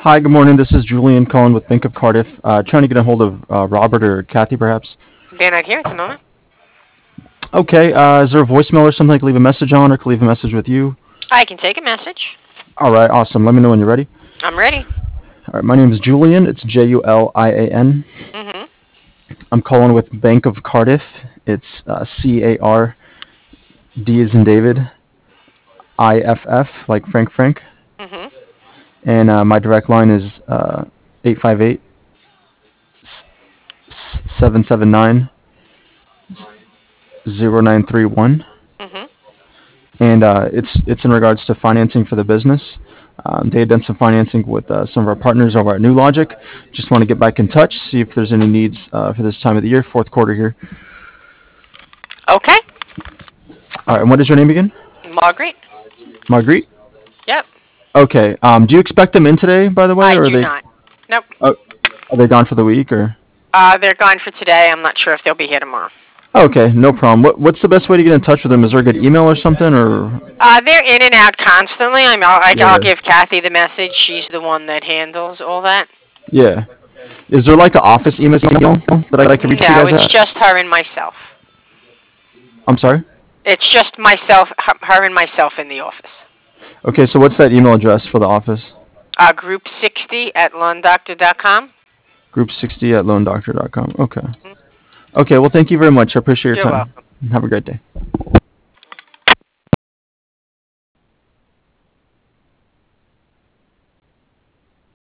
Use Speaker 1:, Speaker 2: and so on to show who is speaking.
Speaker 1: Hi, good morning. This is Julian calling with Bank of Cardiff. Trying to get a hold of Robert or Kathy, perhaps.
Speaker 2: They're not here at the moment.
Speaker 1: Okay. Is there a voicemail or something I can leave a message on, or can leave a message with you?
Speaker 2: I can take a message.
Speaker 1: All right. Awesome. Let me know when you're ready.
Speaker 2: I'm ready.
Speaker 1: All right. My name is Julian. It's Julian.
Speaker 2: Mm-hmm.
Speaker 1: I'm calling with Bank of Cardiff. It's CARD as in David, IFF like Frank.
Speaker 2: Mm-hmm.
Speaker 1: And my direct line is 858 779 0931.
Speaker 2: Mm-hmm.
Speaker 1: And it's in regards to financing for the business. They had done some financing with some of our partners over at New Logic. Just want to get back in touch, see if there's any needs for this time of the year, fourth quarter here.
Speaker 2: Okay.
Speaker 1: All right, and what is your name again?
Speaker 2: Margaret.
Speaker 1: Marguerite?
Speaker 2: Yep.
Speaker 1: Okay. Do you expect them in today, by the way,
Speaker 2: I
Speaker 1: or
Speaker 2: do not. Nope.
Speaker 1: uh, are they gone for the week, or?
Speaker 2: They're gone for today. I'm not sure if they'll be here tomorrow.
Speaker 1: Okay, no problem. What's the best way to get in touch with them? Is there a good email or something, or?
Speaker 2: They're in and out constantly. I'll
Speaker 1: Yeah.
Speaker 2: give Kathy the message. She's the one that handles all that.
Speaker 1: Yeah. Is there like an office email that I can reach you
Speaker 2: No,
Speaker 1: guys
Speaker 2: it's
Speaker 1: at?
Speaker 2: just her and myself.
Speaker 1: I'm sorry?
Speaker 2: It's just myself, her and myself in the office.
Speaker 1: Okay, so what's that email address for the office?
Speaker 2: Group60@lundoctor.com.
Speaker 1: Group60 at loandoctor.com. Okay. Okay, well, thank you very much. I appreciate your
Speaker 2: You're
Speaker 1: time.
Speaker 2: welcome.
Speaker 1: Have a great day.